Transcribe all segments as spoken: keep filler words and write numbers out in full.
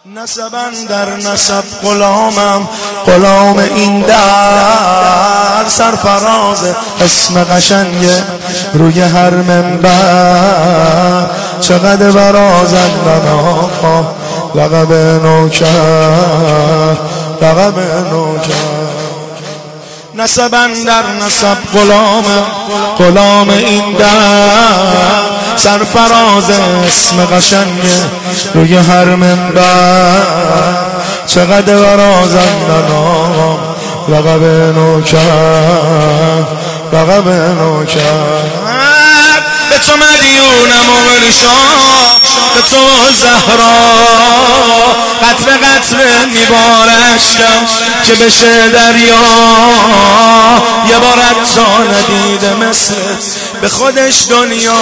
نسبن در نسب غلامم، غلام این در، سرفراز اسم قشنگ روی هر منبر، چقدر برازندن آقا لقب نوکر، لقب نوکر. نسبن در نسب غلامم، غلام این در، سرفراز اسم قشنگ روی هر منبر، چقدر برازندن آقا لقب نوکر، لقب نوکر. به تو مدیونم و ولشام، به تو زهرا قطره قطره میبارشم که بشه دریا، یه بارت تا ندیده مثل به خودش دنیا.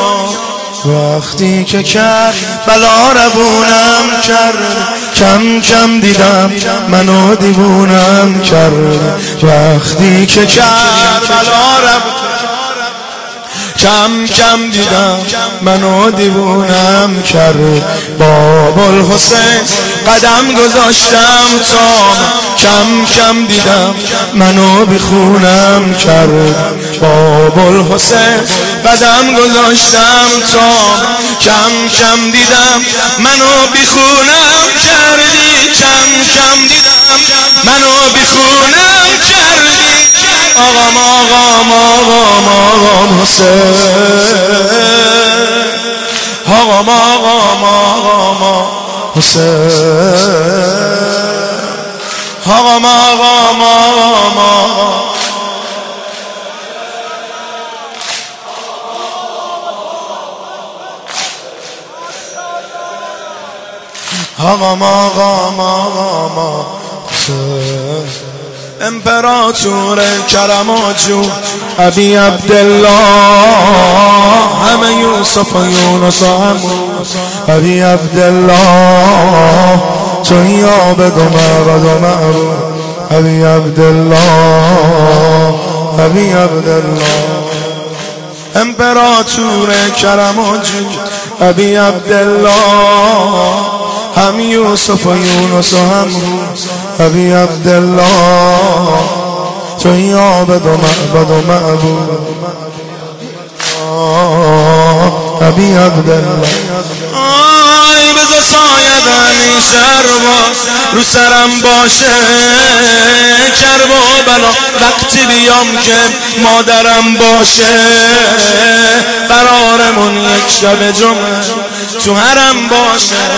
وقتی که کرد بلا ربونم کرد، کم کم دیدم منو دیوونم کرد. وقتی که کرد بلا ربونم کم کم دیدم منو دیوونم کرد. باب الحسین قدم گذاشتم تا کم کم دیدم منو بیخونم کرد. باب الحسین قدم گذاشتم تا کم کم دیدم منو بیخونم کردی، کم کم دیدم منو بیخونم کردی. آقام آقام آقام آقام حسین، آقام آقام آقام حسین، آقام آقام آقام آقام آقام آقام حسین. امپراتور کرم و جود ابی عبدالله، همه یوسف و یونس و همون ابی عبدالله. توی آب دو مرد و معروف ابی عبدالله، ابی عبدالله. امپراتور کرم و جود ابی عبدالله، هم یوسف و یونس و هم ابی عبدالله. توی عابد و معبد و معبود ابی عبدالله. آی بذار سایت همیشه رو رو سرم باشه، کرب و بلا وقتی بیام که مادرم باشه. قرارمون یک شب جمعه تو حرم باشه.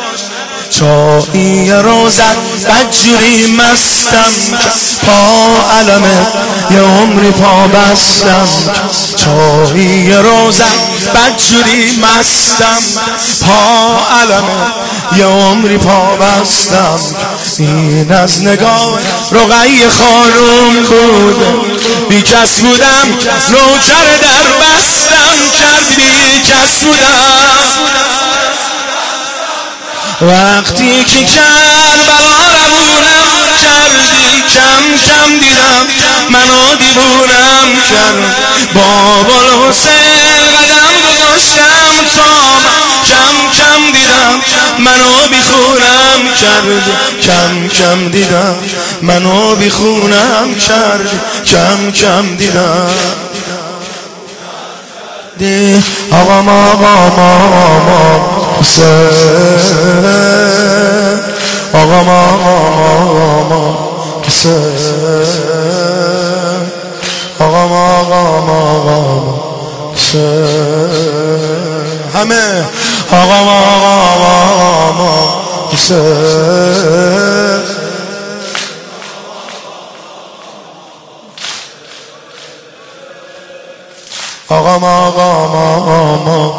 چایی روزت بدجوری مستم، پا علمه یه عمری پا بستم. چایی روزت بدجوری مستم، پا علمه یه عمری پا بستم. این از نگاه رقیه خانوم بود، بی کس بودم نوکر در بستم کرد، بی کس بودم. وقتی که کرد بلا ربونم کردی، کم کم دیدم منو دیوونم کرد. باب الحسین قدم گذاشتم تا کم کم دیدم منو بیخونم کرد، کم کم دیدم منو بیخونم کرد، کم کم دیدم. دی آقام آقام آقام حسین، آقام آقام حسین، آقام آقام آقام حسین. همه آقام آقام حسین، آقام آقام آقام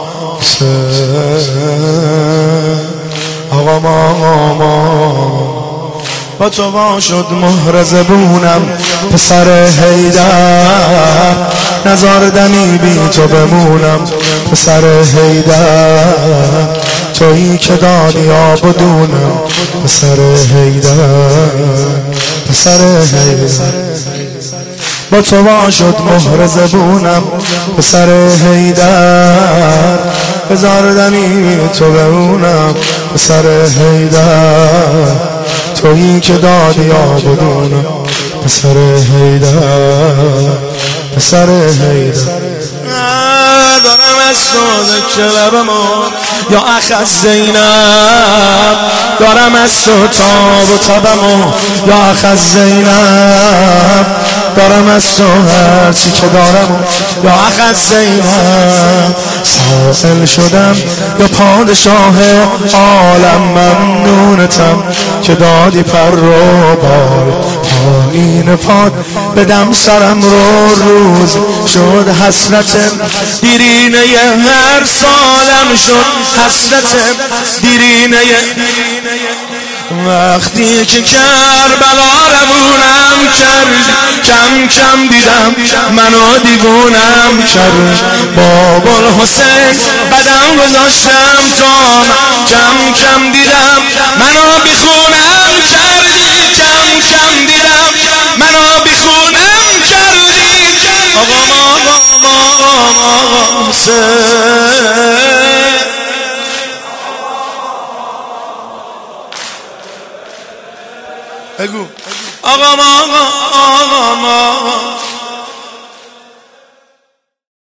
حسین، آقام آقام. با تو وا شد مهر زبونم پسر حیدر، نزاردنی بی تو بمونم پسر حیدر. تویی که دادی آب و دونم پسر حیدر، پسر حیدر. با تو وا شد مهر زبونم پسر حیدر، بزاردنی تو بمونم پسر حیدر تویی که دادی آبادونم پسر حیدر پسر حیدر دارم از تو ذکر لبمو یا اخ از زینب دارم از تو تاب و تبمو یا اخ از زینب دارم از تو هرچی که دارم یا اخ از زینب سائل شدم یا پادشاه عالم ممنونتم که دادی پر رو بال پایین پاد بدم سرم رو روز شد حسرت دیرینه هر سالم شد حسرت دیرینه وقتی که کربلا روونم کرد کم کم دیدم منو دیوونم کرد باب الحسین قدم گذاشتم تا کم کم دیدم منو بیخونم کردی کم کم دیدم منو بیخونم کردی آقا آقا آقا حسین بگو آقا آقا آقا آقا